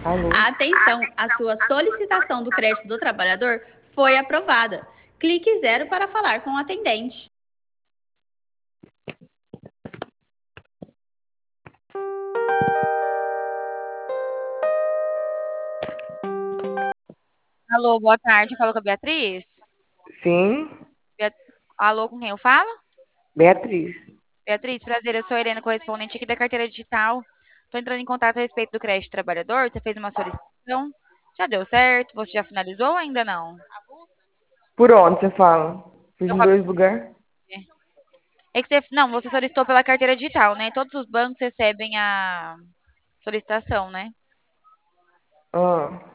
Alô? Atenção, a sua solicitação do crédito do trabalhador foi aprovada. Clique zero para falar com o atendente. Alô, boa tarde. Fala com a Beatriz. Sim, Bea- Alô, com quem eu falo? Beatriz. Beatriz, prazer. Eu sou a Helena, correspondente aqui da carteira digital. Estou entrando em contato a respeito do crédito trabalhador. Você fez uma solicitação. Já deu certo? Você já finalizou ou ainda não? Por onde você fala? Fiz Eu em acabei- dois lugares? É que você solicitou pela carteira digital, né? Todos os bancos recebem a solicitação, né? Ah.